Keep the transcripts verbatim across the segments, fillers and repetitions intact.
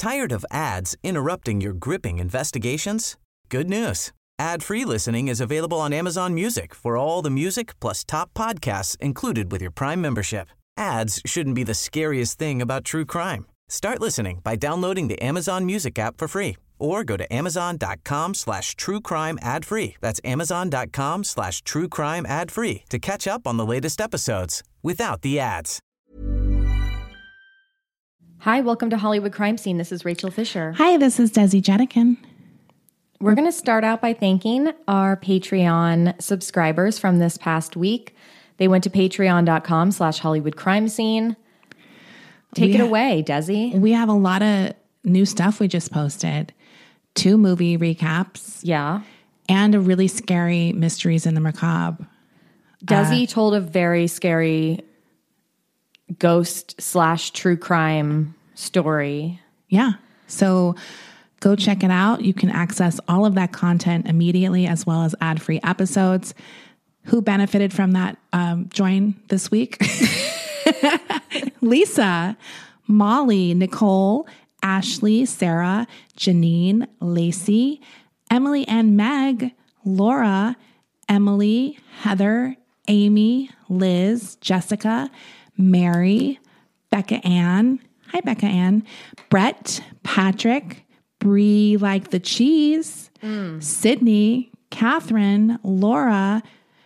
Tired of ads interrupting your gripping investigations? Good news. Ad-free listening is available on Amazon Music for all the music plus top podcasts included with your Prime membership. Ads shouldn't be the scariest thing about true crime. Start listening by downloading the Amazon Music app for free or go to amazon.com slash true crime ad free. That's amazon.com slash true crime ad free to catch up on the latest episodes without the ads. Hi, welcome to Hollywood Crime Scene. This is Rachel Fisher. Hi, this is Desi Jetikin. We're going to start out by thanking our Patreon subscribers from this past week. They went to patreon.com slash Hollywood Crime Scene. Take we it ha- away, Desi. We have a lot of new stuff we just posted. Two movie recaps. Yeah. And a really scary Mysteries in the Macabre. Desi uh, told a very scary ghost slash true crime story. Yeah. So go check it out. You can access all of that content immediately as well as ad-free episodes. Who benefited from that um, join this week? Lisa, Molly, Nicole, Ashley, Sarah, Janine, Lacey, Emily and Meg, Laura, Emily, Heather, Amy, Liz, Jessica, Mary, Becca Ann. Hi, Becca Ann. Brett, Patrick, Bree like the cheese, mm. Sydney, Catherine, Laura,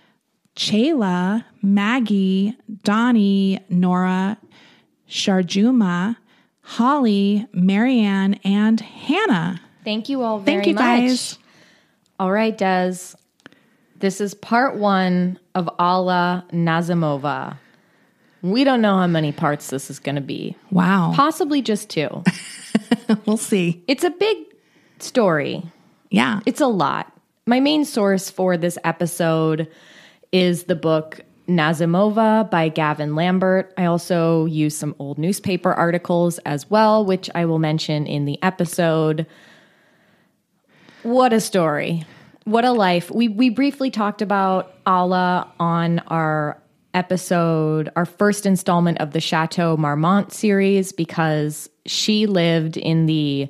Chayla, Maggie, Donnie, Nora, Sharjuma, Holly, Marianne, and Hannah. Thank you all very Thank you, much. guys. All right, Des. This is part one of Alla Nazimova. We don't know how many parts this is going to be. Wow. Possibly just two. We'll see. It's a big story. Yeah. It's a lot. My main source for this episode is the book Nazimova by Gavin Lambert. I also use some old newspaper articles as well, which I will mention in the episode. What a story. What a life. We we briefly talked about Alla on our episode, our first installment of the Chateau Marmont series, because she lived in the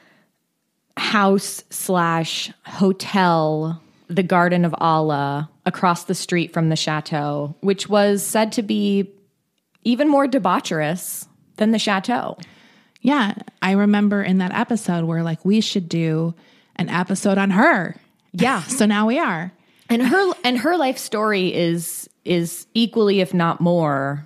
house slash hotel, the Garden of Alla, across the street from the chateau, which was said to be even more debaucherous than the chateau. Yeah. I remember in that episode where like we should do an episode on her. Yeah. So now we are. And her and her life story is is equally, if not more,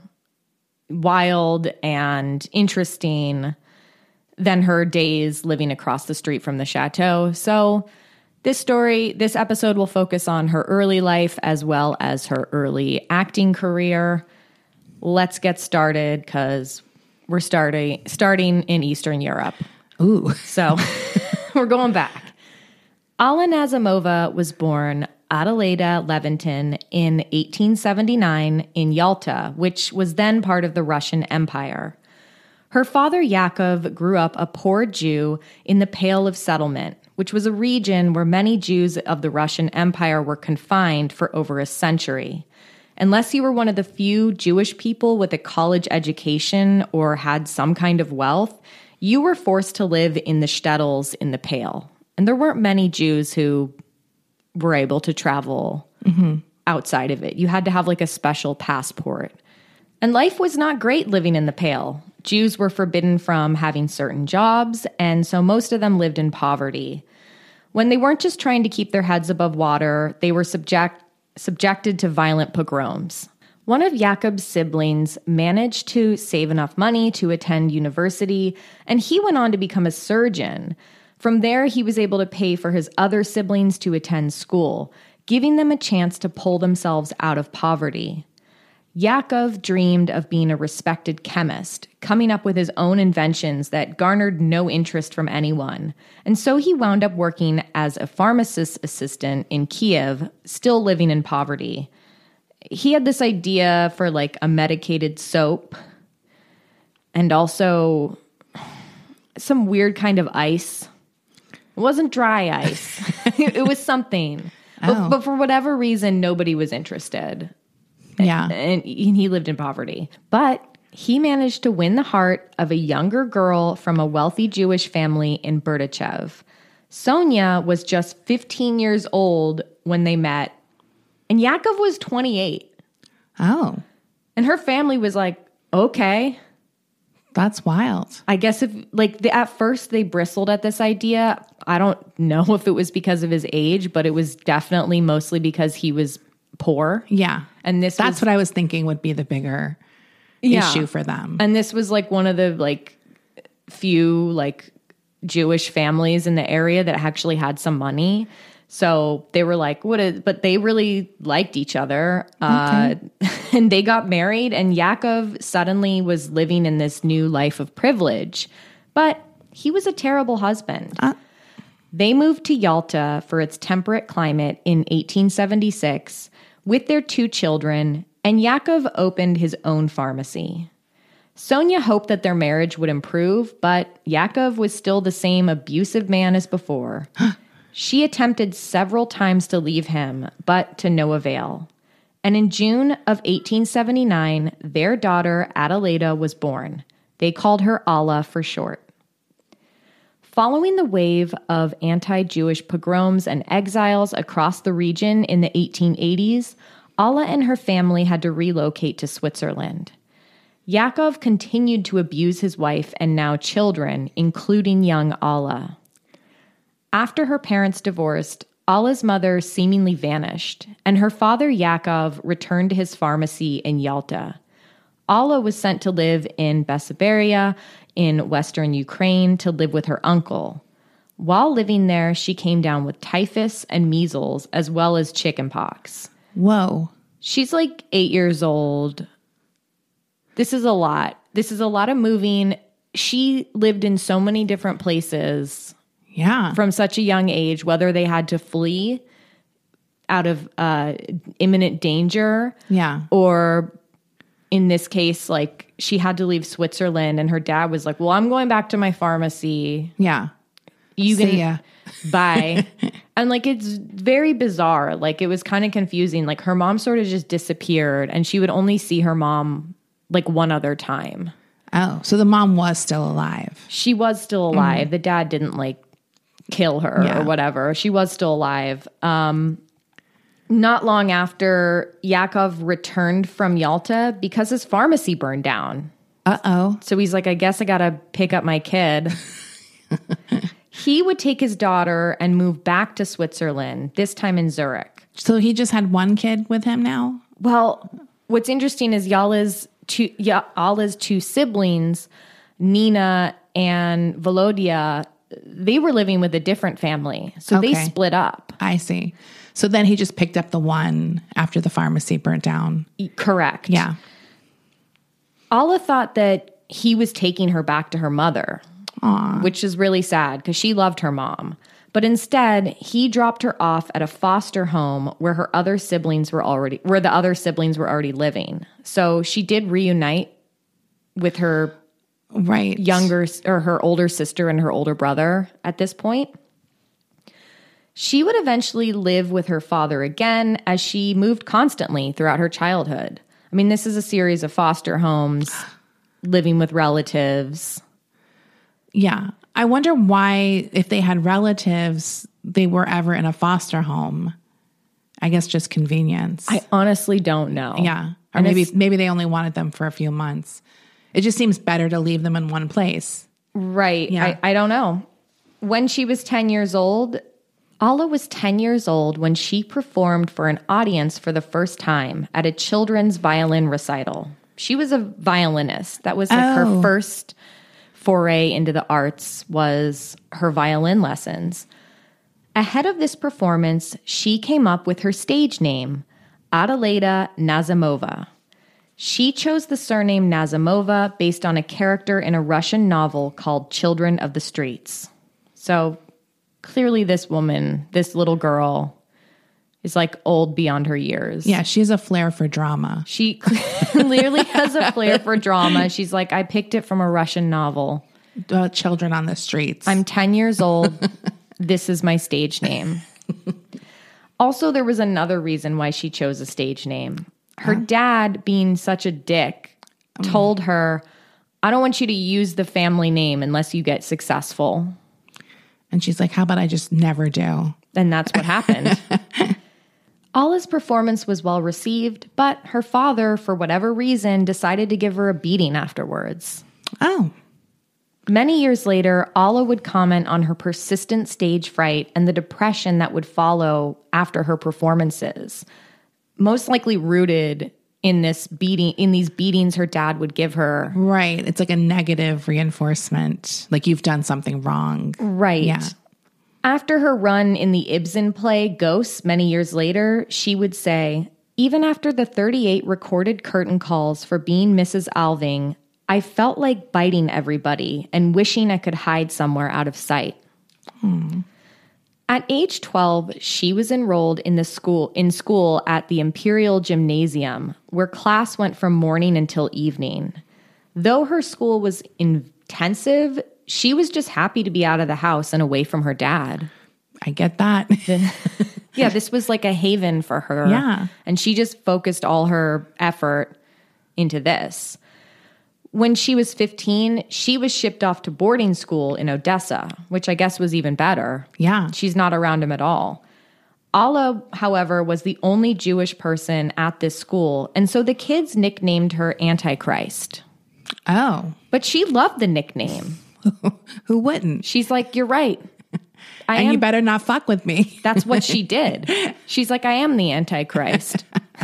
wild and interesting than her days living across the street from the chateau. So this story, this episode will focus on her early life as well as her early acting career. Let's get started because we're starting starting in Eastern Europe. Ooh. So we're going back. Alla Nazimova was born Adelaida Leventin in eighteen seventy-nine in Yalta, which was then part of the Russian Empire. Her father, Yakov, grew up a poor Jew in the Pale of Settlement, which was a region where many Jews of the Russian Empire were confined for over a century. Unless you were one of the few Jewish people with a college education or had some kind of wealth, you were forced to live in the shtetls in the Pale. And there weren't many Jews who were able to travel mm-hmm. outside of it. You had to have like a special passport. And life was not great living in the Pale. Jews were forbidden from having certain jobs, and so most of them lived in poverty. When they weren't just trying to keep their heads above water, they were subject, subjected to violent pogroms. One of Yakub's siblings managed to save enough money to attend university, and he went on to become a surgeon. From there, he was able to pay for his other siblings to attend school, giving them a chance to pull themselves out of poverty. Yakov dreamed of being a respected chemist, coming up with his own inventions that garnered no interest from anyone. And so he wound up working as a pharmacist's assistant in Kiev, still living in poverty. He had this idea for like a medicated soap and also some weird kind of ice. It wasn't dry ice. It was something. Oh. But, but for whatever reason, nobody was interested. Yeah. And, and he lived in poverty. But he managed to win the heart of a younger girl from a wealthy Jewish family in Berdichev. Sonia was just fifteen years old when they met, and Yaakov was twenty-eight. Oh. And her family was like, okay. That's wild. I guess if, like, the, at first they bristled at this idea. I don't know if it was because of his age, but it was definitely mostly because he was poor. Yeah. And this That's was, what I was thinking would be the bigger yeah. issue for them. And this was like one of the like few like Jewish families in the area that actually had some money. So they were like, what is, but they really liked each other. Okay. Uh, and they got married, and Yaakov suddenly was living in this new life of privilege. But he was a terrible husband. Uh. They moved to Yalta for its temperate climate in eighteen seventy-six with their two children, and Yaakov opened his own pharmacy. Sonia hoped that their marriage would improve, but Yaakov was still the same abusive man as before. She attempted several times to leave him, but to no avail. And in June of eighteen seventy-nine, their daughter Adelaida was born. They called her Alla for short. Following the wave of anti-Jewish pogroms and exiles across the region in the eighteen eighties, Alla and her family had to relocate to Switzerland. Yaakov continued to abuse his wife and now children, including young Alla. After her parents divorced, Alla's mother seemingly vanished, and her father Yaakov returned to his pharmacy in Yalta. Alla was sent to live in Bessarabia in western Ukraine to live with her uncle. While living there, she came down with typhus and measles, as well as chickenpox. Whoa. She's like eight years old. This is a lot. This is a lot of moving. She lived in so many different places. Yeah. From such a young age, whether they had to flee out of uh, imminent danger. Yeah. Or in this case, like she had to leave Switzerland and her dad was like, well, I'm going back to my pharmacy. Yeah. You See can ya. Bye. And like, it's very bizarre. Like it was kind of confusing. Like her mom sort of just disappeared and she would only see her mom like one other time. Oh, so the mom was still alive. She was still alive. Mm. The dad didn't like kill her yeah. or whatever. She was still alive. Um, not long after, Yaakov returned from Yalta because his pharmacy burned down. Uh-oh. So he's like, I guess I got to pick up my kid. He would take his daughter and move back to Switzerland, this time in Zurich. So he just had one kid with him now? Well, what's interesting is Yalla's two, Yalla's two siblings, Nina and Volodya, they were living with a different family. So okay. They split up. I see. So then he just picked up the one after the pharmacy burnt down. Correct. Yeah. Alla thought that he was taking her back to her mother, Aww. Which is really sad because she loved her mom. But instead, he dropped her off at a foster home where her other siblings were already, where the other siblings were already living. So she did reunite with her right younger or her older sister and her older brother at this point. She would eventually live with her father again as she moved constantly throughout her childhood. I mean, this is a series of foster homes, living with relatives. Yeah. I wonder why, if they had relatives, they were ever in a foster home. I guess just convenience. I honestly don't know. Yeah. Or and maybe maybe they only wanted them for a few months. It just seems better to leave them in one place. Right. Yeah. I, I don't know. When she was ten years old, Alla was ten years old when she performed for an audience for the first time at a children's violin recital. She was a violinist. That was like oh. her first foray into the arts, was her violin lessons. Ahead of this performance, she came up with her stage name, Adelaida Nazimova. She chose the surname Nazimova based on a character in a Russian novel called Children of the Streets. So clearly this woman, this little girl, is like old beyond her years. Yeah, she has a flair for drama. She clearly has a flair for drama. She's like, I picked it from a Russian novel. Uh, Children on the Streets. I'm ten years old. This is my stage name. Also, there was another reason why she chose a stage name. Her huh? dad, being such a dick, told her, I don't want you to use the family name unless you get successful. And she's like, how about I just never do? And that's what happened. Alla's performance was well received, but her father, for whatever reason, decided to give her a beating afterwards. Oh. Many years later, Alla would comment on her persistent stage fright and the depression that would follow after her performances, most likely rooted in this beating, in these beatings her dad would give her. Right. It's like a negative reinforcement, like you've done something wrong. Right. Yeah. After her run in the Ibsen play Ghosts many years later, she would say, even after the thirty-eight recorded curtain calls for being Missus Alving, I felt like biting everybody and wishing I could hide somewhere out of sight. Hmm. At age twelve, she was enrolled in the school in school at the Imperial Gymnasium, where class went from morning until evening. Though her school was intensive, she was just happy to be out of the house and away from her dad. I get that. Yeah, this was like a haven for her. Yeah. And she just focused all her effort into this. When she was fifteen, she was shipped off to boarding school in Odessa, which I guess was even better. Yeah. She's not around him at all. Alla, however, was the only Jewish person at this school, and so the kids nicknamed her Antichrist. Oh. But she loved the nickname. Who wouldn't? She's like, you're right. I and am. You better not fuck with me. That's what she did. She's like, I am the Antichrist.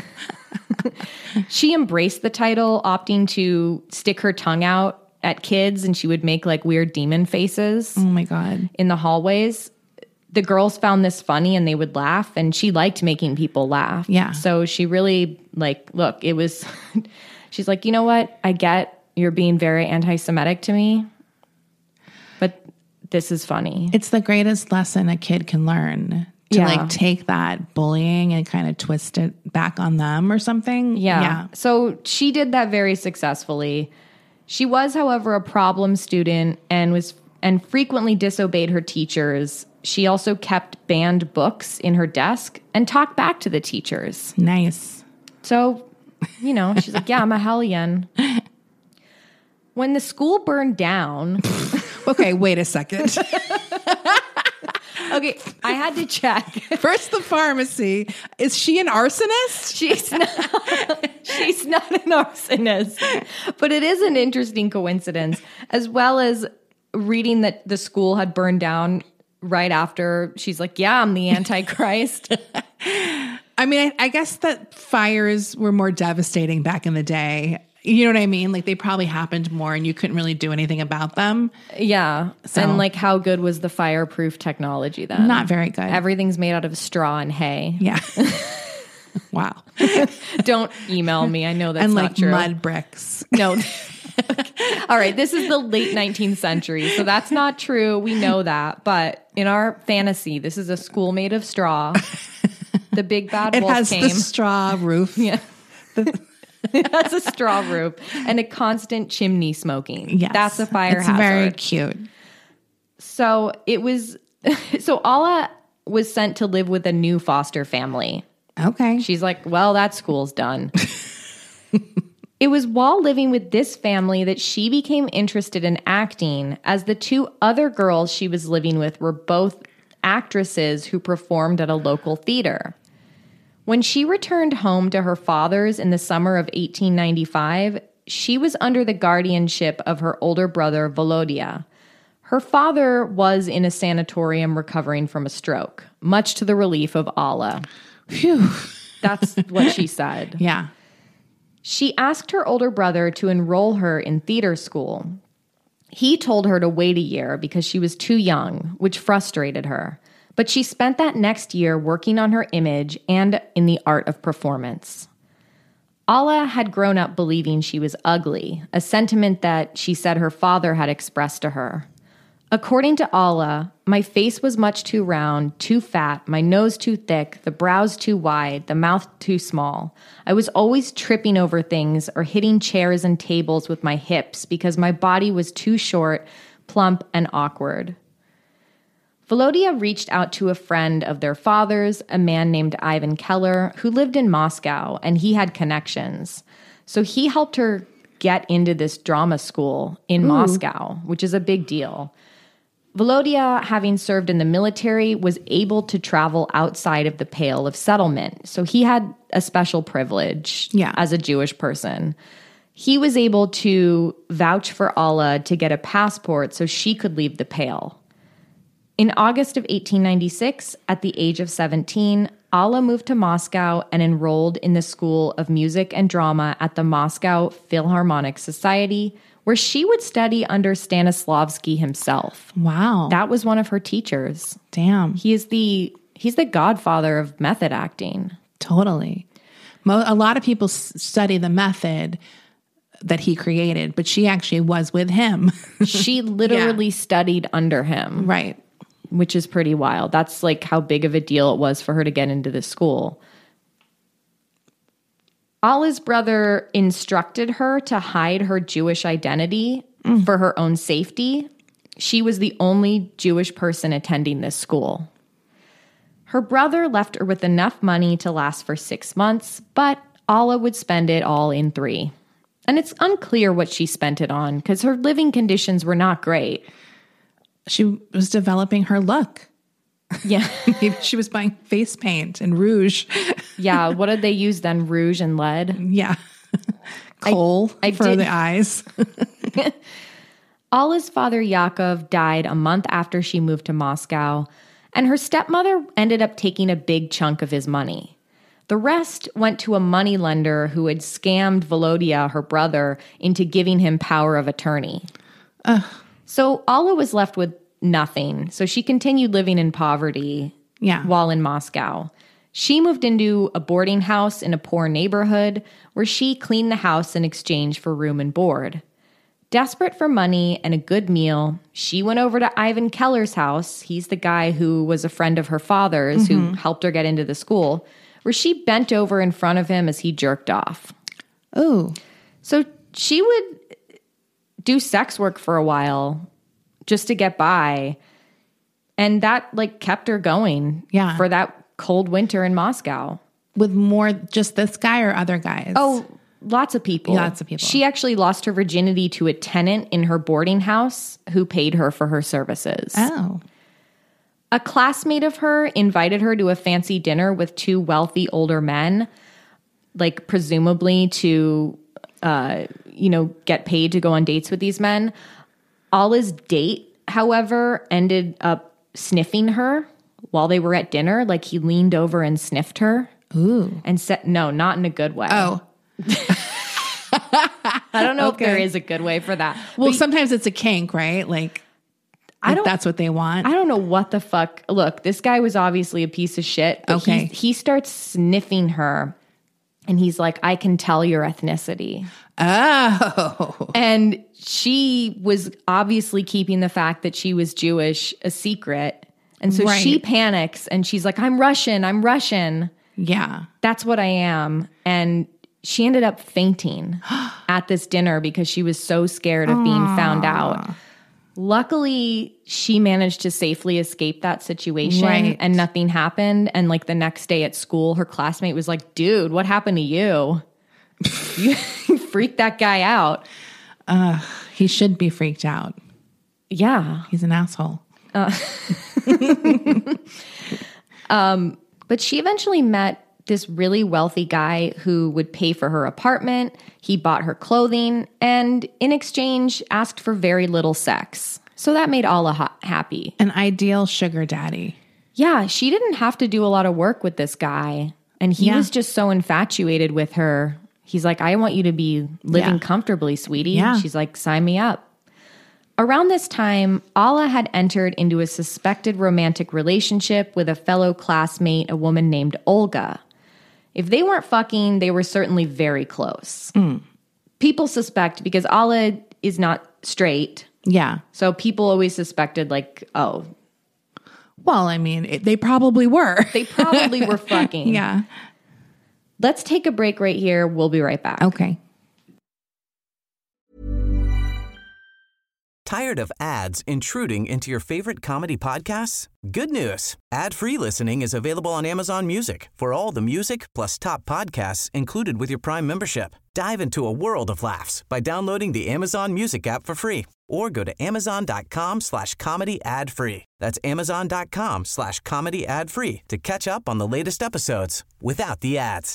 She embraced the title, opting to stick her tongue out at kids, and she would make like weird demon faces. Oh my God. In the hallways. The girls found this funny and they would laugh, and she liked making people laugh. Yeah. So she really, like, look, it was, she's like, you know what? I get you're being very anti-Semitic to me, but this is funny. It's the greatest lesson a kid can learn. To Yeah. like take that bullying and kind of twist it back on them or something. Yeah. Yeah. So she did that very successfully. She was, however, a problem student and was and frequently disobeyed her teachers. She also kept banned books in her desk and talked back to the teachers. Nice. So, you know, she's like, yeah, I'm a hellion. When the school burned down. Okay, wait a second. Okay, I had to check. First, the pharmacy. Is she an arsonist? She's not, she's not an arsonist. But it is an interesting coincidence, as well as reading that the school had burned down right after. She's like, yeah, I'm the Antichrist. I mean, I, I guess that fires were more devastating back in the day. You know what I mean? Like they probably happened more and you couldn't really do anything about them. Yeah. So- And like how good was the fireproof technology then? Not very good. Everything's made out of straw and hay. Yeah. Wow. Don't email me. I know that's And not like true. mud bricks. No. All right. This is the late nineteenth century. So that's not true. We know that. But in our fantasy, this is a school made of straw. The big bad It wolf has came. the straw roof. Yeah. It has a straw roof and a constant chimney smoking. Yes. That's a fire it's hazard. very cute. So it was, so Alla was sent to live with a new foster family. Okay. She's like, well, that school's done. It was while living with this family that she became interested in acting, as the two other girls she was living with were both actresses who performed at a local theater. When she returned home to her father's in the summer of eighteen ninety-five, she was under the guardianship of her older brother, Volodya. Her father was in a sanatorium recovering from a stroke, much to the relief of Alla. Phew. That's what she said. Yeah. She asked her older brother to enroll her in theater school. He told her to wait a year because she was too young, which frustrated her. But she spent that next year working on her image and in the art of performance. Alla had grown up believing she was ugly, a sentiment that she said her father had expressed to her. According to Alla, my face was much too round, too fat, my nose too thick, the brows too wide, the mouth too small. I was always tripping over things or hitting chairs and tables with my hips because my body was too short, plump, and awkward. Volodya reached out to a friend of their father's, a man named Ivan Keller, who lived in Moscow, and he had connections. So he helped her get into this drama school in Ooh. Moscow, which is a big deal. Volodya, having served in the military, was able to travel outside of the Pale of Settlement. So he had a special privilege yeah. as a Jewish person. He was able to vouch for Alla to get a passport so she could leave the Pale. In August of eighteen ninety-six, at the age of seventeen, Alla moved to Moscow and enrolled in the School of Music and Drama at the Moscow Philharmonic Society, where she would study under Stanislavski himself. Wow. That was one of her teachers. Damn. He is the he's the godfather of method acting. Totally. Mo- a lot of people s- study the method that he created, but she actually was with him. She literally yeah. studied under him. Right. Which is pretty wild. That's like how big of a deal it was for her to get into this school. Alla's brother instructed her to hide her Jewish identity mm. for her own safety. She was the only Jewish person attending this school. Her brother left her with enough money to last for six months, but Alla would spend it all in three. And it's unclear what she spent it on because her living conditions were not great. She was developing her look. Yeah. Maybe she was buying face paint and rouge. Yeah. What did they use then? Rouge and lead? Yeah. Kohl I, I for did. the eyes. Alla's father, Yaakov, died a month after she moved to Moscow, and her stepmother ended up taking a big chunk of his money. The rest went to a moneylender who had scammed Volodya, her brother, into giving him power of attorney. Ugh. So Alla was left with nothing. So she continued living in poverty yeah. while in Moscow. She moved into a boarding house in a poor neighborhood where she cleaned the house in exchange for room and board. Desperate for money and a good meal, she went over to Ivan Keller's house. He's the guy who was a friend of her father's mm-hmm. who helped her get into the school, where she bent over in front of him as he jerked off. Oh. So she would do sex work for a while just to get by. And that like kept her going yeah. for that cold winter in Moscow. With more just this guy or other guys? Oh, lots of people. Lots of people. She actually lost her virginity to a tenant in her boarding house who paid her for her services. Oh. A classmate of her invited her to a fancy dinner with two wealthy older men, like presumably to, uh, you know, get paid to go on dates with these men. Alla's date, however, ended up sniffing her while they were at dinner. Like he leaned over and sniffed her. Ooh. And said, no, not in a good way. Oh. I don't know okay. if there is a good way for that. Well, but sometimes it's a kink, right? Like, I don't, that's what they want. I don't know what the fuck. Look, this guy was obviously a piece of shit. But okay. He, he starts sniffing her and he's like, I can tell your ethnicity. Oh. And she was obviously keeping the fact that she was Jewish a secret. And so right. she panics and she's like, I'm Russian. I'm Russian. Yeah. That's what I am. And she ended up fainting at this dinner because she was so scared of being Aww. found out. Luckily, she managed to safely escape that situation right. and nothing happened. And like the next day at school, her classmate was like, dude, what happened to you? You freaked that guy out. Uh, he should be freaked out. Yeah. He's an asshole. Uh, um, but she eventually met this really wealthy guy who would pay for her apartment. He bought her clothing and in exchange asked for very little sex. So that made Alla ha- happy. An ideal sugar daddy. Yeah, she didn't have to do a lot of work with this guy. And he yeah. was just so infatuated with her. He's like, I want you to be living yeah. comfortably, sweetie. Yeah. She's like, sign me up. Around this time, Alla had entered into a suspected romantic relationship with a fellow classmate, a woman named Olga. If they weren't fucking, they were certainly very close. Mm. People suspect, because Alla is not straight. Yeah. So people always suspected, like, oh. Well, I mean, it, they probably were. They probably were fucking. Yeah. Let's take a break right here. We'll be right back. Okay. Tired of ads intruding into your favorite comedy podcasts? Good news. Ad-free listening is available on Amazon Music for all the music plus top podcasts included with your Prime membership. Dive into a world of laughs by downloading the Amazon Music app for free or go to amazon.com slash comedy ad free. That's amazon.com slash comedy ad free to catch up on the latest episodes without the ads.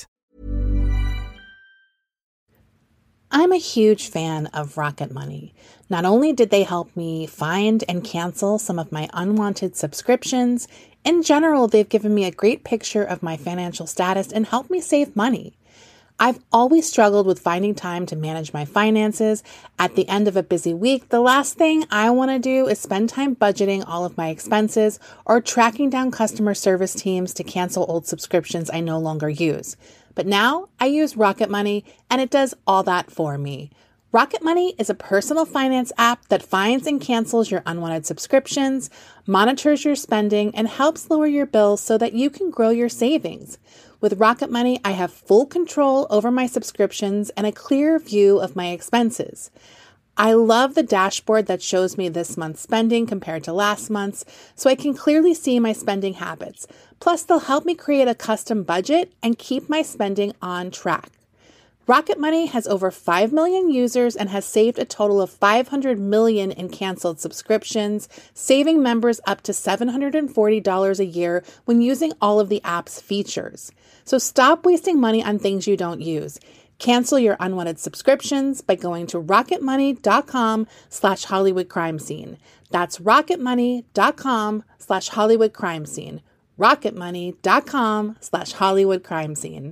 I'm a huge fan of Rocket Money. Not only did they help me find and cancel some of my unwanted subscriptions, in general, they've given me a great picture of my financial status and helped me save money. I've always struggled with finding time to manage my finances. At the end of a busy week, the last thing I want to do is spend time budgeting all of my expenses or tracking down customer service teams to cancel old subscriptions I no longer use. But now I use Rocket Money and it does all that for me. Rocket Money is a personal finance app that finds and cancels your unwanted subscriptions, monitors your spending, and helps lower your bills so that you can grow your savings. With Rocket Money, I have full control over my subscriptions and a clear view of my expenses. I love the dashboard that shows me this month's spending compared to last month's, so I can clearly see my spending habits. Plus, they'll help me create a custom budget and keep my spending on track. Rocket Money has over five million users and has saved a total of five hundred million dollars in canceled subscriptions, saving members up to seven hundred forty dollars a year when using all of the app's features. So stop wasting money on things you don't use. Cancel your unwanted subscriptions by going to rocketmoney.com slash Hollywood crime scene. That's rocketmoney.com slash Hollywood crime scene. rocketmoney.com slash Hollywood crime scene.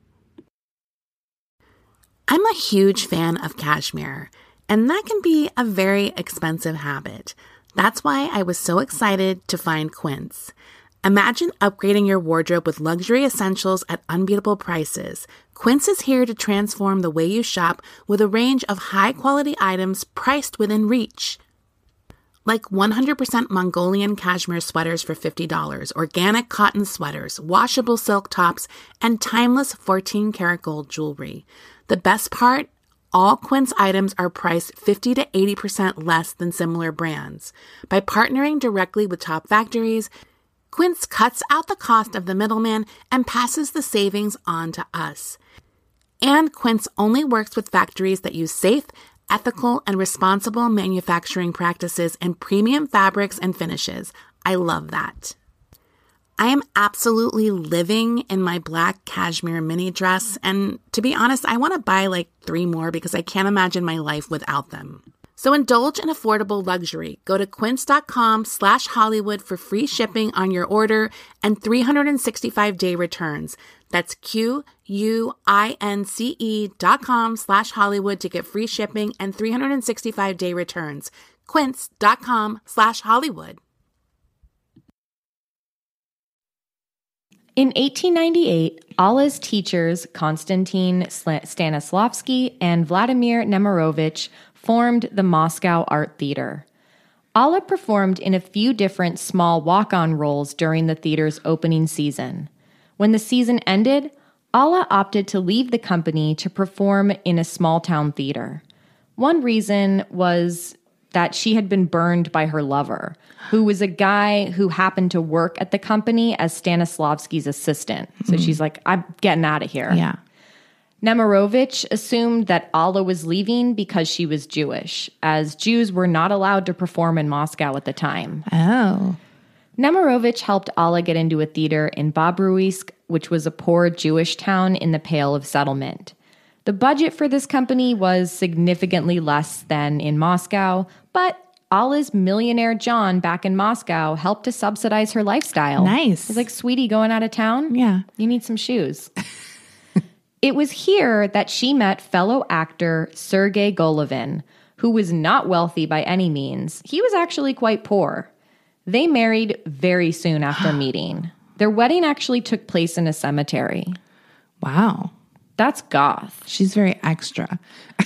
I'm a huge fan of cashmere, and that can be a very expensive habit. That's why I was so excited to find Quince. Imagine upgrading your wardrobe with luxury essentials at unbeatable prices. Quince is here to transform the way you shop with a range of high-quality items priced within reach. Like one hundred percent Mongolian cashmere sweaters for fifty dollars, organic cotton sweaters, washable silk tops, and timeless fourteen karat gold jewelry. The best part? All Quince items are priced fifty to eighty percent less than similar brands. By partnering directly with top factories, Quince cuts out the cost of the middleman and passes the savings on to us. And Quince only works with factories that use safe, ethical, and responsible manufacturing practices and premium fabrics and finishes. I love that. I am absolutely living in my black cashmere mini dress, and to be honest, I want to buy like three more because I can't imagine my life without them. So indulge in affordable luxury. Go to quince.com slash Hollywood for free shipping on your order and three hundred sixty-five day returns. That's Q-U-I-N-C-E dot com slash Hollywood to get free shipping and three hundred sixty-five day returns. Quince.com slash Hollywood. In eighteen ninety-eight, Alla's teachers, Konstantin Stanislavski and Vladimir Nemirovich, formed the Moscow Art Theater. Alla performed in a few different small walk-on roles during the theater's opening season. When the season ended, Alla opted to leave the company to perform in a small-town theater. One reason was that she had been burned by her lover, who was a guy who happened to work at the company as Stanislavski's assistant. So mm. she's like, I'm getting out of here. Yeah. Nemirovich assumed that Alla was leaving because she was Jewish, as Jews were not allowed to perform in Moscow at the time. Oh. Nemirovich helped Alla get into a theater in Bobruisk, which was a poor Jewish town in the Pale of Settlement. The budget for this company was significantly less than in Moscow, but Alla's millionaire John back in Moscow helped to subsidize her lifestyle. Nice. He's like, sweetie, going out of town? Yeah. You need some shoes. It was here that she met fellow actor Sergei Golovin, who was not wealthy by any means. He was actually quite poor. They married very soon after meeting. Their wedding actually took place in a cemetery. Wow. That's goth. She's very extra.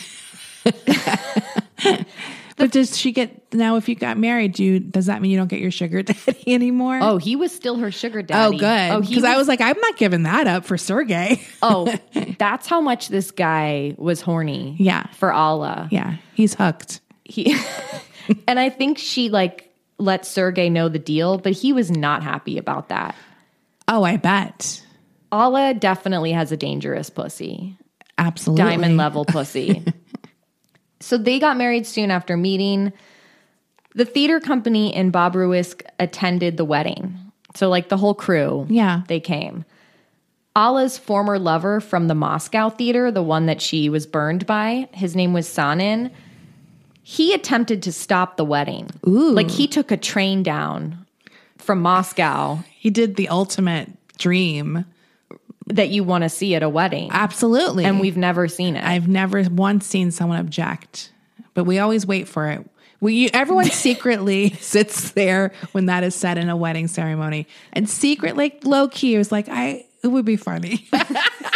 But does she get, now if you got married, do you, does that mean you don't get your sugar daddy anymore? Oh, he was still her sugar daddy. Oh, good. Oh, because I was like, I'm not giving that up for Sergey. Oh, that's how much this guy was horny. Yeah. For Alla. Yeah. He's hooked. He And I think she like let Sergei know the deal, but he was not happy about that. Oh, I bet. Alla definitely has a dangerous pussy. Absolutely. Diamond level pussy. So they got married soon after meeting. The theater company in Bobruisk attended the wedding. So like the whole crew, Yeah. they came. Alla's former lover from the Moscow theater, the one that she was burned by, his name was Sanin. He attempted to stop the wedding. Ooh. Like he took a train down from Moscow He did the ultimate dream. that you want to see at a wedding. Absolutely. And we've never seen it. I've never once seen someone object, but we always wait for it. We, you, everyone secretly sits there when that is said in a wedding ceremony, and secret, like low key, is like, I. It would be funny because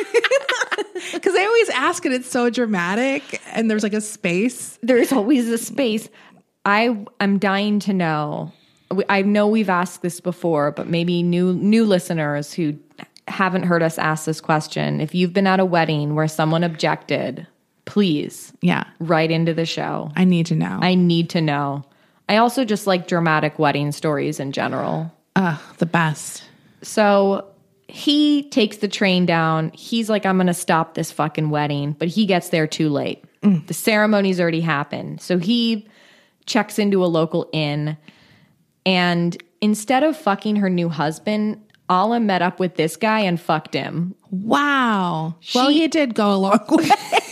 I always ask it. It's so dramatic, and there's like a space. There's always a space. I I'm dying to know. I know we've asked this before, but maybe new new listeners who haven't heard us ask this question. If you've been at a wedding where someone objected, please, Yeah, write into the show. I need to know. I need to know. I also just like dramatic wedding stories in general. Ugh, the best. So he takes the train down. He's like, I'm going to stop this fucking wedding. But he gets there too late. Mm. The ceremony's already happened. So he checks into a local inn. And instead of fucking her new husband, Alla met up with this guy and fucked him. Wow. Well, he did go a long way.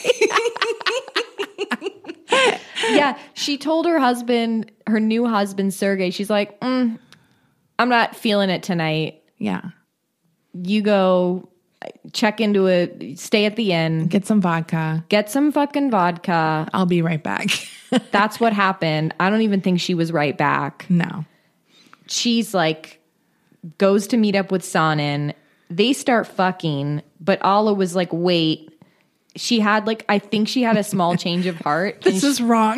Yeah. She told her husband, her new husband, Sergei, she's like, mm, I'm not feeling it tonight. Yeah. You go check into it, stay at the inn, Get some vodka. get some fucking vodka. I'll be right back. That's what happened. I don't even think she was right back. No. She's like, goes to meet up with Sanin. They start fucking, but Alla was like, wait. She had like, I think she had a small change of heart. This is wrong.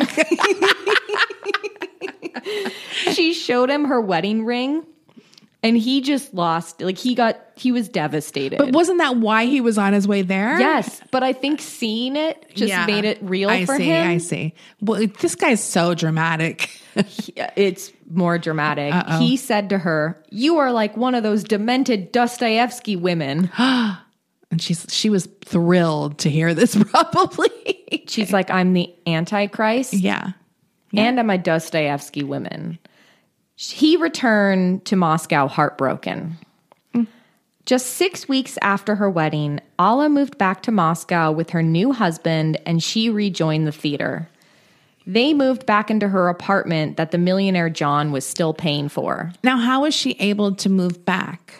She showed him her wedding ring. And he just lost, like he got, he was devastated. But wasn't that why he was on his way there? Yes, but I think seeing it just Yeah. made it real I for see, him. I see. Well, this guy's so dramatic. It's more dramatic. Uh-oh. He said to her, "You are like one of those demented Dostoevsky women." And she's she was thrilled to hear this, probably. She's like, "I'm the Antichrist, Yeah. and I'm a Dostoevsky woman." He returned to Moscow heartbroken. Mm. Just six weeks after her wedding, Alla moved back to Moscow with her new husband, and she rejoined the theater. They moved back into her apartment that the millionaire John was still paying for. Now, how was she able to move back?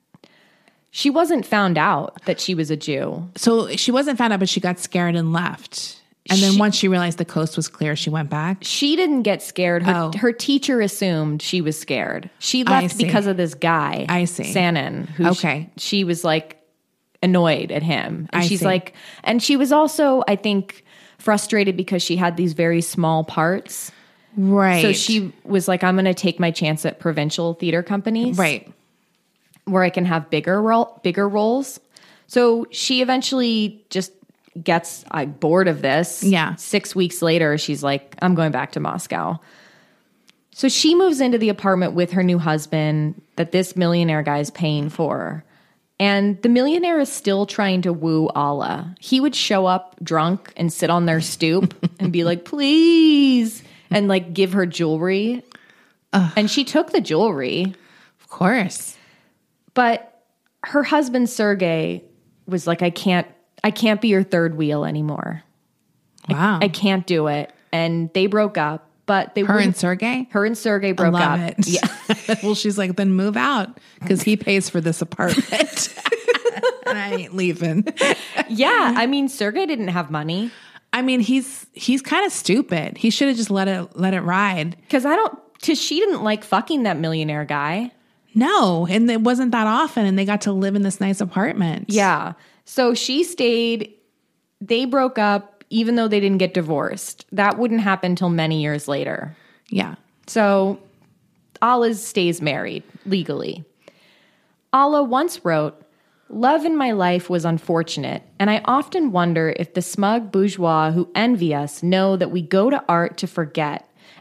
She wasn't found out that she was a Jew. So she wasn't found out, but she got scared and left. And then She- once she realized the coast was clear, she went back. She didn't get scared. Her, Oh. her teacher assumed she was scared. She I left see. because of this guy. I see. Sanin. Who Okay. She, she was like annoyed at him. And I she's see. like, and she was also, I think, frustrated because she had these very small parts. Right. So she was like, I'm going to take my chance at provincial theater companies. Right. Where I can have bigger role, bigger roles. So she eventually just gets uh, bored of this. Yeah. Six weeks later, she's like, I'm going back to Moscow. So she moves into the apartment with her new husband that this millionaire guy's paying for. And the millionaire is still trying to woo Alla. He would show up drunk and sit on their stoop and be like, please, and like give her jewelry. Ugh. And she took the jewelry. Of course. But her husband, Sergei, was like, I can't, I can't be your third wheel anymore. Wow. I, I can't do it. And they broke up. But they Her wouldn't- and Sergey? her and Sergei broke Love up. it. Yeah. Well, she's like, then move out because he pays for this apartment. And I ain't leaving. Yeah. I mean, Sergei didn't have money. I mean, he's he's kind of stupid. He should have just let it let it ride. Because I don't, because she didn't like fucking that millionaire guy. No, and it wasn't that often, and they got to live in this nice apartment. Yeah. So she stayed. They broke up, even though they didn't get divorced. That wouldn't happen until many years later. Yeah. So Alla stays married legally. Alla once wrote, "Love in my life was unfortunate, and I often wonder if the smug bourgeois who envy us know that we go to art to forget,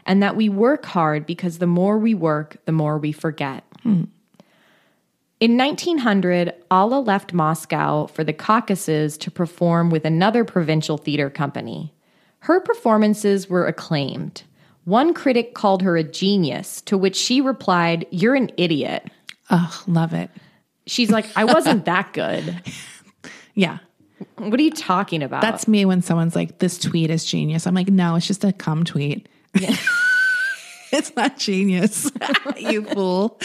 and that we work hard because the more we work, the more we forget. Hmm. In nineteen hundred, Alla left Moscow for the Caucasus to perform with another provincial theater company. Her performances were acclaimed. One critic called her a genius, to which she replied, "You're an idiot." Oh, love it. She's like, "I wasn't that good." Yeah. What are you talking about? That's me when someone's like, "This tweet is genius." I'm like, "No, it's just a cum tweet." Yeah. It's not genius. You fool.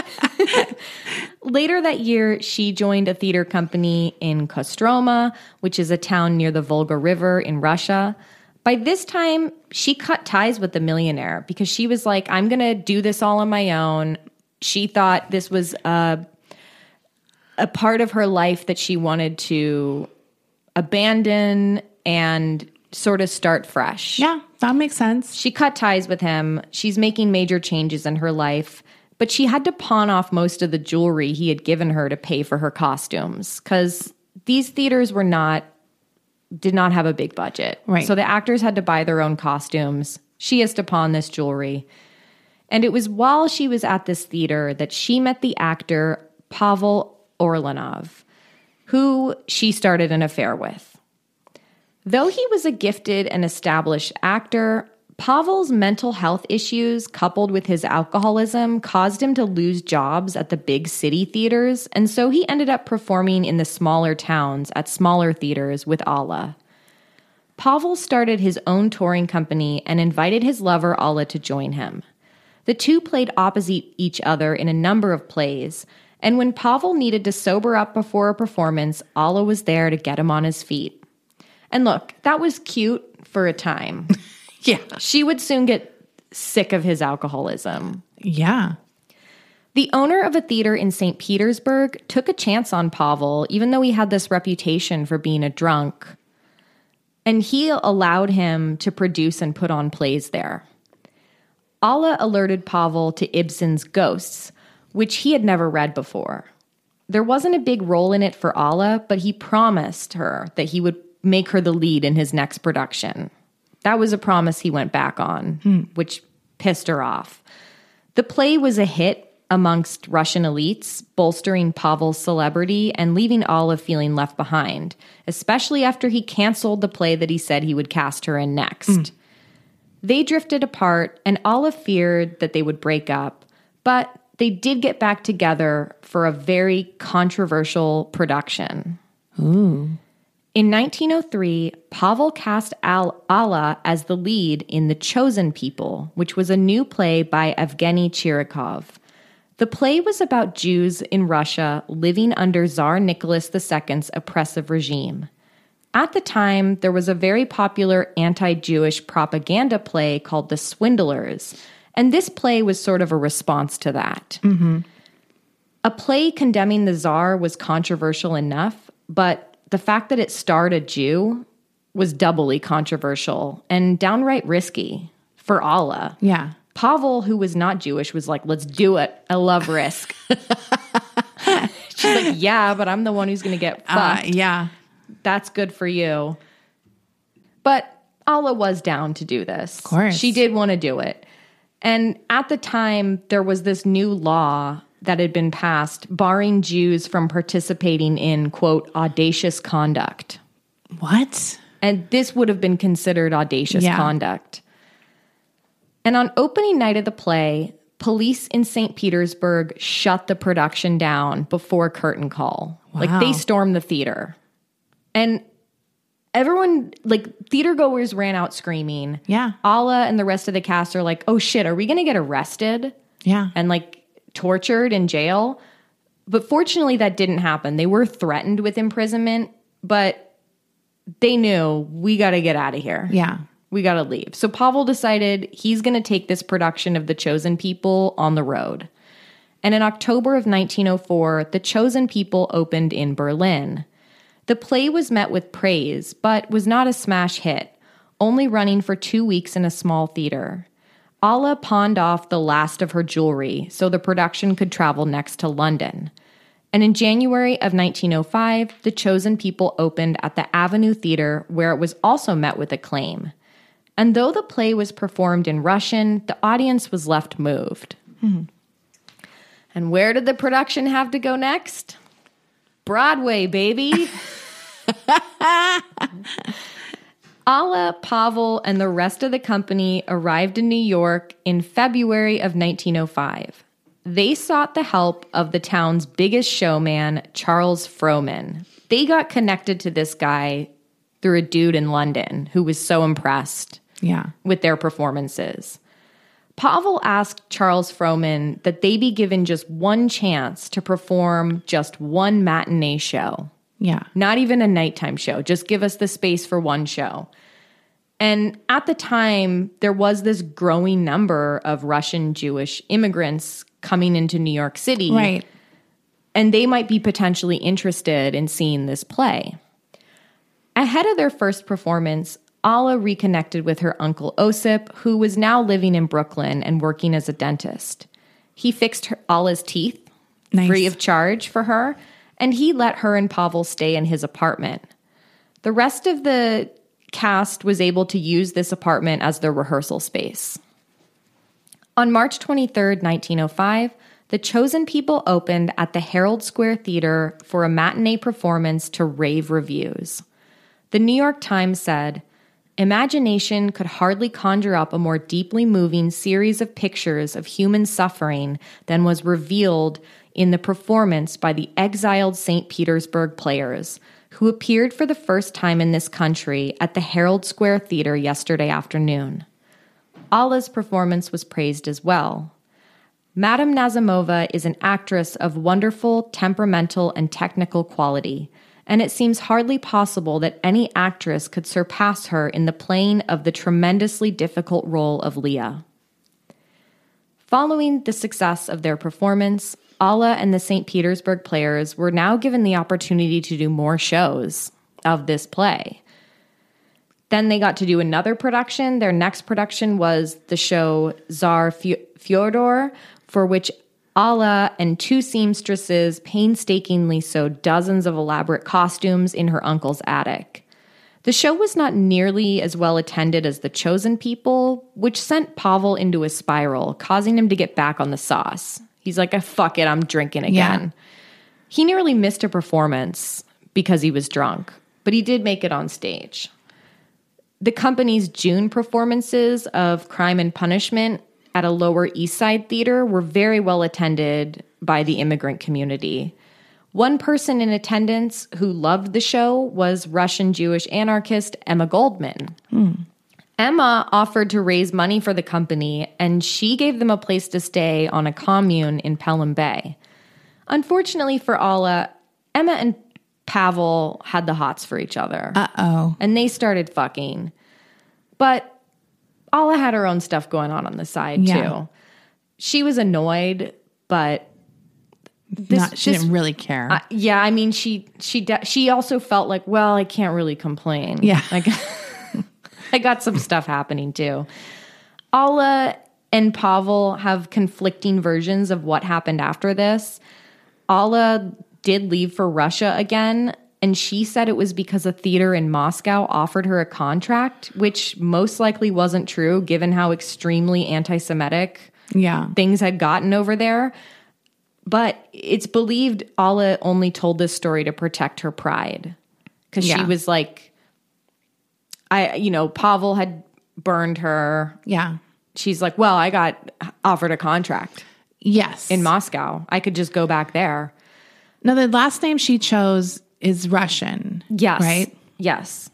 Later that year, she joined a theater company in Kostroma, which is a town near the Volga River in Russia. By this time, she cut ties with the millionaire because she was like, I'm going to do this all on my own. She thought this was a, a part of her life that she wanted to abandon and sort of start fresh. Yeah, that makes sense. She cut ties with him. She's making major changes in her life, but she had to pawn off most of the jewelry he had given her to pay for her costumes because these theaters were not, did not have a big budget. Right. So the actors had to buy their own costumes. She has to pawn this jewelry. And it was while she was at this theater that she met the actor Pavel Orleanov, who she started an affair with. Though he was a gifted and established actor, Pavel's mental health issues, coupled with his alcoholism, caused him to lose jobs at the big city theaters, and so he ended up performing in the smaller towns at smaller theaters with Alla. Pavel started his own touring company and invited his lover Alla to join him. The two played opposite each other in a number of plays, and when Pavel needed to sober up before a performance, Alla was there to get him on his feet. And look, that was cute for a time. Yeah. She would soon get sick of his alcoholism. Yeah. The owner of a theater in Saint Petersburg took a chance on Pavel, even though he had this reputation for being a drunk. And he allowed him to produce and put on plays there. Alla alerted Pavel to Ibsen's Ghosts, which he had never read before. There wasn't a big role in it for Alla, but he promised her that he would make her the lead in his next production. That was a promise he went back on, hmm. which pissed her off. The play was a hit amongst Russian elites, bolstering Pavel's celebrity and leaving Alla feeling left behind, especially after he canceled the play that he said he would cast her in next. Mm. They drifted apart, and Alla feared that they would break up, but they did get back together for a very controversial production. Ooh. In nineteen oh three, Pavel cast Al- Alla as the lead in The Chosen People, which was a new play by Evgeny Chirikov. The play was about Jews in Russia living under Tsar Nicholas the Second's oppressive regime. At the time, there was a very popular anti-Jewish propaganda play called The Swindlers, and this play was sort of a response to that. Mm-hmm. A play condemning the Tsar was controversial enough, but the fact that it starred a Jew was doubly controversial and downright risky for Alla. Yeah. Pavel, who was not Jewish, was like, let's do it. I love risk. She's like, yeah, but I'm the one who's going to get fucked. Uh, yeah. That's good for you. But Alla was down to do this. Of course. She did want to do it. And at the time, there was this new law that had been passed barring Jews from participating in, quote, audacious conduct. What? And this would have been considered audacious yeah. conduct. And on opening night of the play, police in Saint Petersburg shut the production down before curtain call. Wow. Like, they stormed the theater. And everyone, like, theater goers ran out screaming. Yeah. Alla and the rest of the cast are like, oh shit, are we going to get arrested? Yeah. And like tortured in jail? But fortunately that didn't happen. They were threatened with imprisonment, but they knew we got to get out of here. Yeah. We got to leave. So Pavel decided he's going to take this production of The Chosen People on the road. And in October of nineteen oh four, The Chosen People opened in Berlin. The play was met with praise, but was not a smash hit, only running for two weeks in a small theater. Alla pawned off the last of her jewelry so the production could travel next to London. And in January of nineteen oh five, The Chosen People opened at the Avenue Theatre, where it was also met with acclaim. And though the play was performed in Russian, the audience was left moved. Mm-hmm. And where did the production have to go next? Broadway, baby. Alla, Pavel, and the rest of the company arrived in New York in February of nineteen oh five. They sought the help of the town's biggest showman, Charles Frohman. They got connected to this guy through a dude in London who was so impressed yeah. with their performances. Pavel asked Charles Frohman that they be given just one chance to perform just one matinee show. Yeah. Not even a nighttime show. Just give us the space for one show. And at the time, there was this growing number of Russian Jewish immigrants coming into New York City. Right. And they might be potentially interested in seeing this play. Ahead of their first performance, Alla reconnected with her uncle Osip, who was now living in Brooklyn and working as a dentist. He fixed her, Alla's teeth nice. free of charge for her, and he let her and Pavel stay in his apartment. The rest of the cast was able to use this apartment as their rehearsal space. On March twenty-third, nineteen oh five, The Chosen People opened at the Herald Square Theater for a matinee performance to rave reviews. The New York Times said, "Imagination could hardly conjure up a more deeply moving series of pictures of human suffering than was revealed in the performance by the exiled Saint Petersburg players, who appeared for the first time in this country at the Herald Square Theater yesterday afternoon." Alla's performance was praised as well. Madame Nazimova is an actress of wonderful, temperamental, and technical quality, and it seems hardly possible that any actress could surpass her in the playing of the tremendously difficult role of Leah. Following the success of their performance, Alla and the Saint Petersburg players were now given the opportunity to do more shows of this play. Then they got to do another production. Their next production was the show Tsar Fyodor, for which Alla and two seamstresses painstakingly sewed dozens of elaborate costumes in her uncle's attic. The show was not nearly as well attended as The Chosen People, which sent Pavel into a spiral, causing him to get back on the sauce. He's like, oh, fuck it, I'm drinking again. Yeah. He nearly missed a performance because he was drunk, but he did make it on stage. The company's June performances of Crime and Punishment at a Lower East Side theater were very well attended by the immigrant community. One person in attendance who loved the show was Russian Jewish anarchist Emma Goldman. Hmm. Emma offered to raise money for the company, and she gave them a place to stay on a commune in Pelham Bay. Unfortunately for Alla, Emma and Pavel had the hots for each other. Uh-oh. And they started fucking. But Alla had her own stuff going on on the side, yeah. too. She was annoyed, but... This, Not, she this, didn't really care. Uh, yeah, I mean, she she de- she also felt like, well, I can't really complain. Yeah. Like, I got some stuff happening, too. Alla and Pavel have conflicting versions of what happened after this. Alla did leave for Russia again, and she said it was because a theater in Moscow offered her a contract, which most likely wasn't true, given how extremely anti-Semitic yeah. things had gotten over there. But it's believed Alla only told this story to protect her pride. Because yeah. she was like, I, you know, Pavel had burned her. Yeah. She's like, well, I got offered a contract. Yes. In Moscow. I could just go back there. Now, the last name she chose is Russian. Yes. Right? Yes.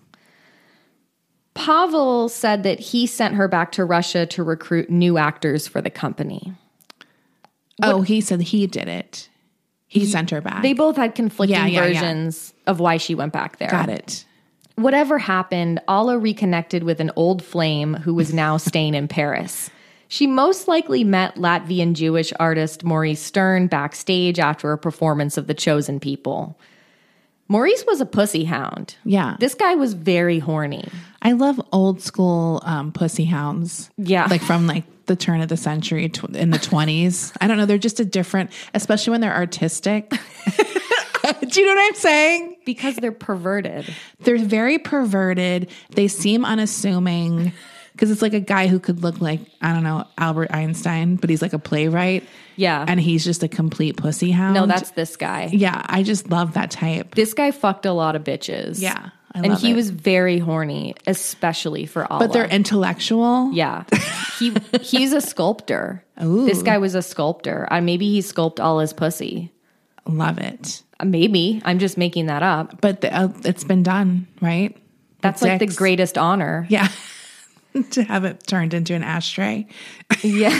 Pavel said that he sent her back to Russia to recruit new actors for the company. What, oh, he said he did it. He, he sent her back. They both had conflicting yeah, yeah, versions yeah. of why she went back there. Got it. Whatever happened, Alla reconnected with an old flame who was now staying in Paris. She most likely met Latvian Jewish artist Maurice Stern backstage after a performance of The Chosen People. Maurice was a pussy hound. Yeah. This guy was very horny. I love old school um, pussy hounds. Yeah. Like from like the turn of the century tw- in the twenties. I don't know. They're just a different, especially when they're artistic. Do you know what I'm saying? Because they're perverted. They're very perverted. They seem unassuming. Because it's like a guy who could look like, I don't know, Albert Einstein, but he's like a playwright. Yeah. And he's just a complete pussy hound. No, that's this guy. Yeah, I just love that type. This guy fucked a lot of bitches. Yeah, I and love he it. was very horny, especially for Allah. But they're intellectual. Yeah. He he's a sculptor. Ooh. This guy was a sculptor. Uh, maybe he sculpted Allah's pussy. Love it. Uh, maybe. I'm just making that up. But the, uh, it's been done, right? That's With like the dicks. greatest honor. Yeah. To have it turned into an ashtray. Yeah.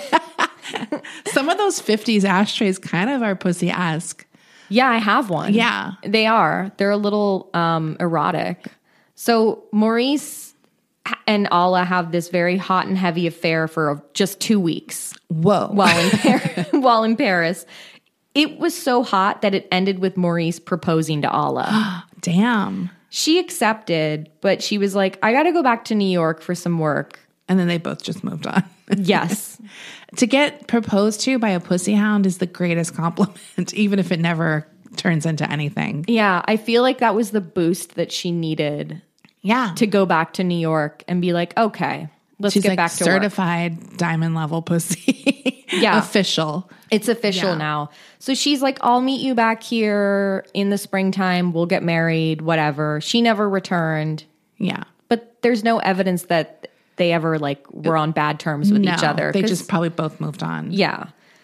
Some of those fifties ashtrays kind of are pussy-esque. Yeah, I have one. Yeah. They are. They're a little um, erotic. So Maurice and Allah have this very hot and heavy affair for just two weeks Whoa. while in, Par- while in Paris. It was so hot that it ended with Maurice proposing to Allah. Damn. She accepted, but she was like, I got to go back to New York for some work. And then they both just moved on. Yes. To get proposed to by a pussy hound is the greatest compliment, even if it never turns into anything. Yeah, I feel like that was the boost that she needed Yeah. to go back to New York and be like, okay, let's She's get like back to work. certified diamond level pussy. Yeah. Official. It's official Yeah. now. So she's like, I'll meet you back here in the springtime. We'll get married, whatever. She never returned. Yeah. But there's no evidence that they ever like were on bad terms with no, each other. They 'Cause- just probably both moved on. Yeah.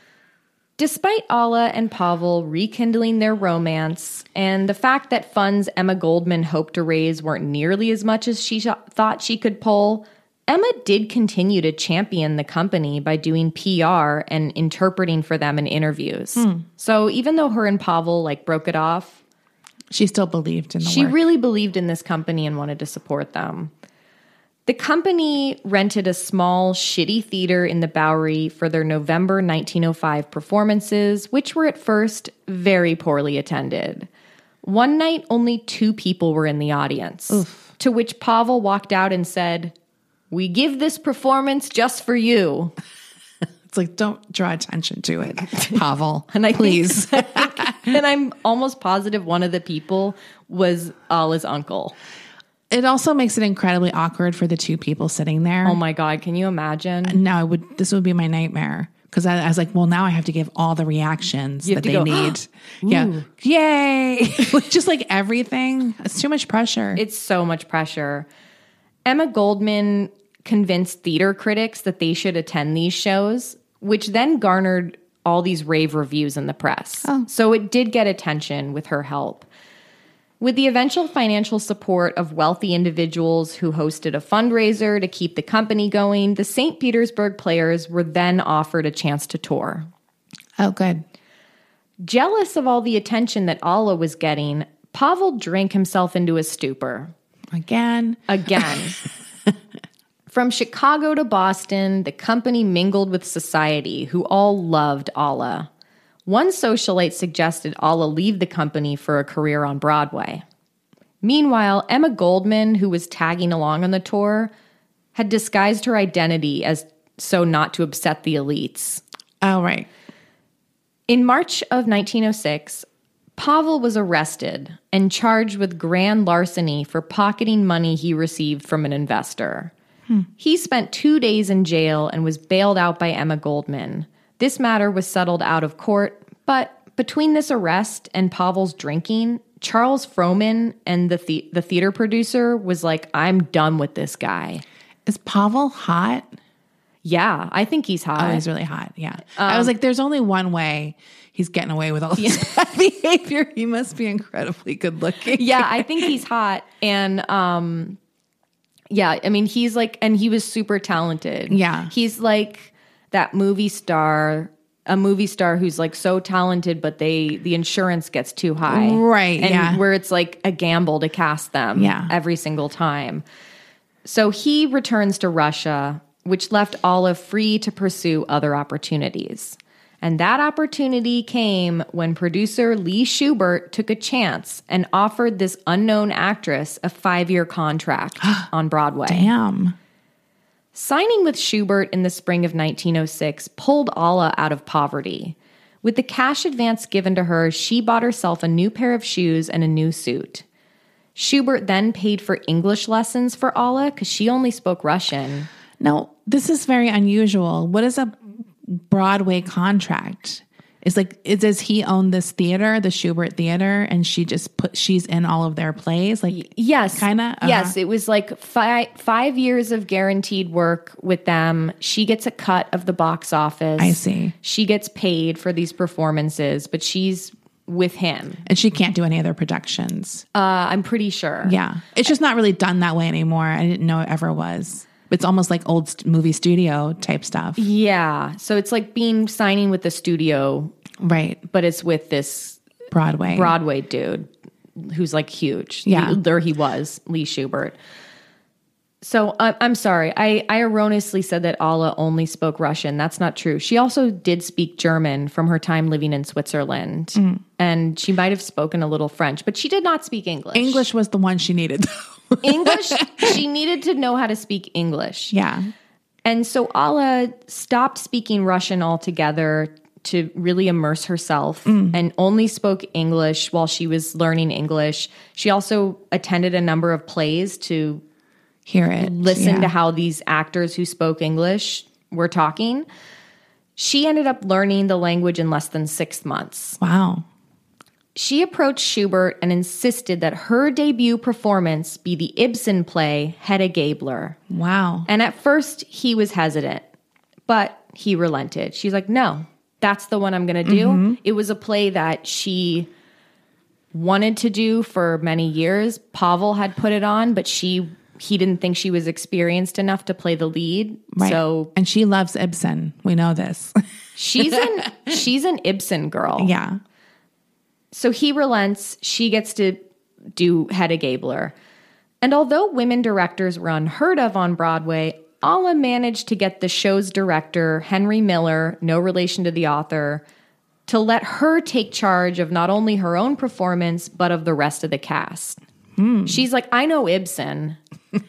Despite Allah and Pavel rekindling their romance and the fact that funds Emma Goldman hoped to raise weren't nearly as much as she sh- thought she could pull, Emma did continue to champion the company by doing P R and interpreting for them in interviews. Hmm. So even though her and Pavel like broke it off, She still believed in the she work. really believed in this company and wanted to support them. The company rented a small, shitty theater in the Bowery for their November nineteen oh five performances, which were at first very poorly attended. One night, only two people were in the audience, to which Pavel walked out and said, "We give this performance just for you." It's like, don't draw attention to it, Pavel. And I think- please. And I'm almost positive one of the people was Allah's uncle. It also makes it incredibly awkward for the two people sitting there. Oh my God, can you imagine? Now, I would this would be my nightmare because I, I was like, well, now I have to give all the reactions You have that to they go, need. Yeah, yay! Just like everything. It's too much pressure. It's so much pressure. Emma Goldman convinced theater critics that they should attend these shows, which then garnered all these rave reviews in the press. Oh. So it did get attention with her help. With the eventual financial support of wealthy individuals who hosted a fundraiser to keep the company going, the Saint Petersburg Players were then offered a chance to tour. Oh, good. Jealous of all the attention that Allah was getting, Pavel drank himself into a stupor. Again. Again. From Chicago to Boston, the company mingled with society, who all loved Allah. One socialite suggested Allah leave the company for a career on Broadway. Meanwhile, Emma Goldman, who was tagging along on the tour, had disguised her identity as so not to upset the elites. Oh, right. In March of nineteen oh six, Pavel was arrested and charged with grand larceny for pocketing money he received from an investor. Hmm. He spent two days in jail and was bailed out by Emma Goldman. This matter was settled out of court, but between this arrest and Pavel's drinking, Charles Frohman and the, the the theater producer was like, I'm done with this guy. Is Pavel hot? Yeah, I think he's hot. Oh, he's really hot. Yeah. I was like, there's only one way he's getting away with all this bad behavior. He must be incredibly good looking. Yeah, I think he's hot. And um yeah, I mean he's like and he was super talented. Yeah. He's like that movie star, a movie star who's like so talented but they the insurance gets too high. Right, And yeah. where it's like a gamble to cast them Yeah. every single time. So he returns to Russia, which left Olive free to pursue other opportunities. And that opportunity came when producer Lee Schubert took a chance and offered this unknown actress a five-year contract on Broadway. Damn. Signing with Schubert in the spring of nineteen oh six pulled Alla out of poverty. With the cash advance given to her, she bought herself a new pair of shoes and a new suit. Schubert then paid for English lessons for Alla because she only spoke Russian. No, this is very unusual. What is a Broadway contract? It's like, it, does he own this theater, the Schubert Theater, and she just put she's in all of their plays? Like, yes, kind of. Uh-huh. Yes, it was like five five years of guaranteed work with them. She gets a cut of the box office. I see. She gets paid for these performances, but she's with him, and she can't do any other productions. Uh, I'm pretty sure. Yeah, it's just not really done that way anymore. I didn't know it ever was. It's almost like old st- movie studio type stuff. Yeah, so it's like being signing with the studio. Right. But it's with this Broadway Broadway dude who's like huge. Yeah. There he was, Lee Schubert. So uh, I'm sorry. I, I erroneously said that Alla only spoke Russian. That's not true. She also did speak German from her time living in Switzerland. Mm. And she might have spoken a little French, but she did not speak English. English was the one she needed. English, she needed to know how to speak English. Yeah. And so Alla stopped speaking Russian altogether to really immerse herself mm. and only spoke English while she was learning English. She also attended a number of plays to hear it, listen yeah. to how these actors who spoke English were talking. She ended up learning the language in less than six months. Wow. She approached Schubert and insisted that her debut performance be the Ibsen play Hedda Gabler. Wow. And at first he was hesitant, but he relented. She's like, no, that's the one I'm going to do. Mm-hmm. It was a play that she wanted to do for many years. Pavel had put it on, but she he didn't think she was experienced enough to play the lead. Right. So, and she loves Ibsen. We know this. she's an she's an Ibsen girl. Yeah. So he relents. She gets to do Hedda Gabler. And although women directors were unheard of on Broadway, Alla managed to get the show's director, Henry Miller, no relation to the author, to let her take charge of not only her own performance, but of the rest of the cast. Hmm. She's like, I know Ibsen.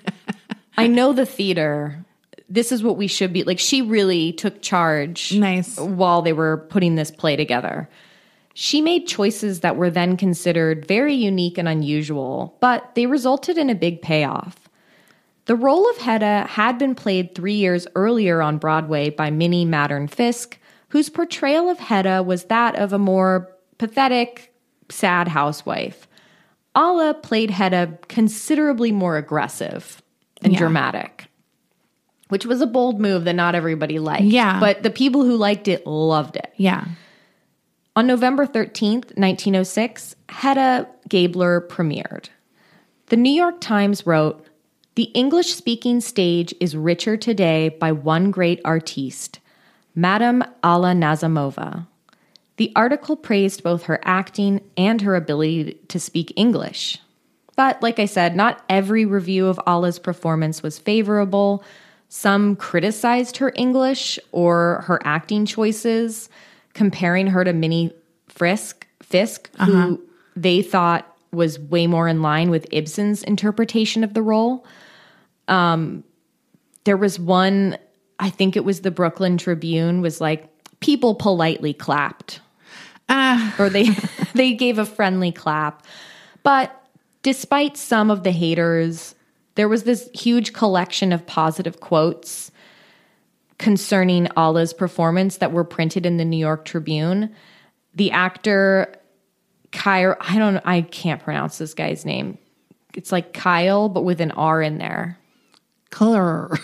I know the theater. This is what we should be. Like, she really took charge nice. while they were putting this play together. She made choices that were then considered very unique and unusual, but they resulted in a big payoff. The role of Hedda had been played three years earlier on Broadway by Minnie Maddern-Fisk, whose portrayal of Hedda was that of a more pathetic, sad housewife. Alla played Hedda considerably more aggressive and yeah. dramatic, which was a bold move that not everybody liked. Yeah. But the people who liked it loved it. Yeah. On November thirteenth, nineteen oh six, Hedda Gabler premiered. The New York Times wrote, "The English-speaking stage is richer today by one great artiste, Madame Alla Nazimova." The article praised both her acting and her ability to speak English. But like I said, not every review of Alla's performance was favorable. Some criticized her English or her acting choices, comparing her to Minnie Frisk, Fisk, who uh-huh. they thought was way more in line with Ibsen's interpretation of the role. Um, there was one, I think it was the Brooklyn Tribune, was like, people politely clapped. Uh. Or they they gave a friendly clap. But despite some of the haters, there was this huge collection of positive quotes concerning Alla's performance that were printed in the New York Tribune. The actor, Kyle, I don't know, I can't pronounce this guy's name. It's like Kyle, but with an R in there. Color.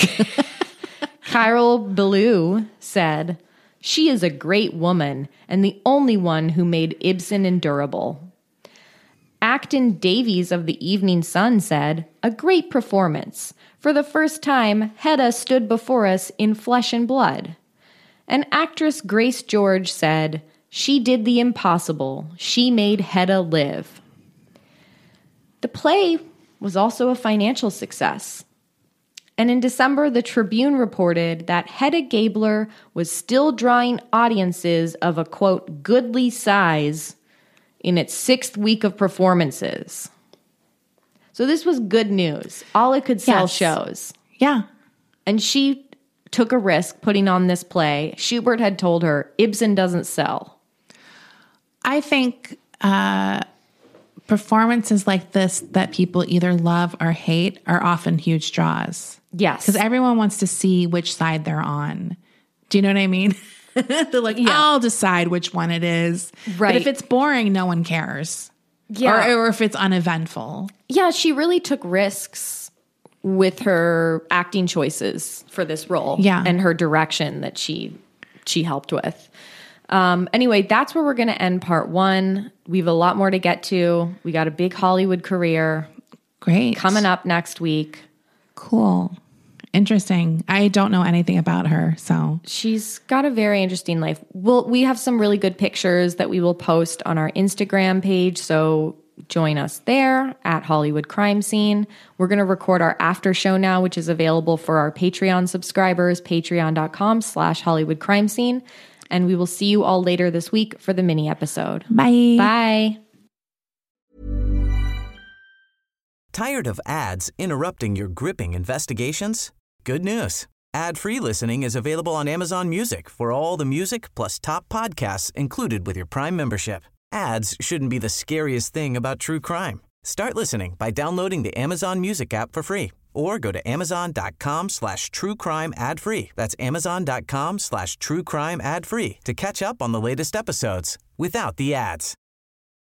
Kyle Ballou said, "She is a great woman and the only one who made Ibsen endurable." Acton Davies of the Evening Sun said, "A great performance. For the first time, Hedda stood before us in flesh and blood." And actress Grace George said, "She did the impossible. She made Hedda live." The play was also a financial success. And in December, the Tribune reported that Hedda Gabler was still drawing audiences of a, quote, goodly size in its sixth week of performances. So this was good news. Alla could sell yes. shows. Yeah. And she took a risk putting on this play. Schubert had told her, Ibsen doesn't sell. I think uh, performances like this that people either love or hate are often huge draws. Yes. Because everyone wants to see which side they're on. Do you know what I mean? They're like, yeah. I'll decide which one it is. Right. But if it's boring, no one cares. Yeah. Or, or if it's uneventful. Yeah, she really took risks with her acting choices for this role. Yeah. And her direction that she she helped with. Um, anyway, that's where we're going to end part one. We have a lot more to get to. We got a big Hollywood career. Great. Coming up next week. Cool. Interesting. I don't know anything about her, so. She's got a very interesting life. We'll, we have some really good pictures that we will post on our Instagram page, so join us there at Hollywood Crime Scene. We're going to record our after show now, which is available for our Patreon subscribers, patreon.com slash Hollywood Crime Scene. And we will see you all later this week for the mini episode. Bye. Bye. Tired of ads interrupting your gripping investigations? Good news. Ad-free listening is available on Amazon Music for all the music plus top podcasts included with your Prime membership. Ads shouldn't be the scariest thing about true crime. Start listening by downloading the Amazon Music app for free or go to amazon.com slash true crime ad free. That's amazon.com slash true crime ad free to catch up on the latest episodes without the ads.